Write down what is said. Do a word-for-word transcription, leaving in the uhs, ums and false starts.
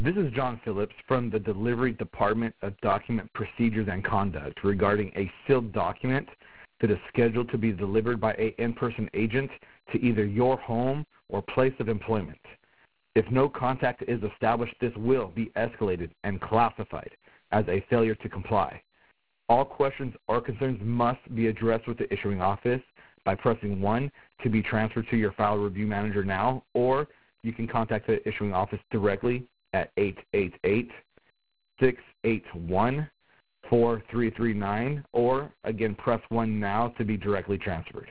This is John Phillips from the Delivery Department of Document Procedures and Conduct regarding a sealed document that is scheduled to be delivered by an in-person agent to either your home or place of employment. If no contact is established, this will be escalated and classified as a failure to comply. All questions or concerns must be addressed with the issuing office by pressing one to be transferred to your file review manager now, or you can contact the issuing office directly at eight eight eight, six eight one, four three three nine, or again press one now to be directly transferred.